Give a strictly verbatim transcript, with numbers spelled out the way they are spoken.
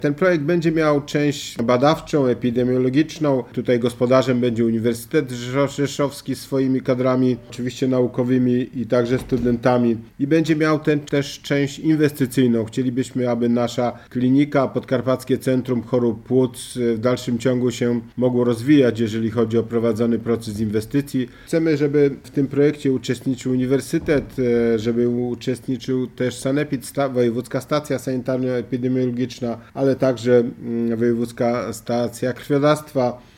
Ten projekt będzie miał część badawczą, epidemiologiczną. Tutaj gospodarzem będzie Uniwersytet Rzeszowski z swoimi kadrami, oczywiście naukowymi i także studentami. I będzie miał ten też część inwestycyjną. Chcielibyśmy, aby nasza klinika, Podkarpackie Centrum Chorób Płuc w dalszym ciągu się mogło rozwijać, jeżeli chodzi o prowadzony proces inwestycji. Chcemy, żeby w tym projekcie uczestniczył Uniwersytet, żeby uczestniczył też Sanepid, Wojewódzka Stacja Sanitarno-Epidemiologiczna, ale także Wojewódzka Stacja Krwiodawstwa,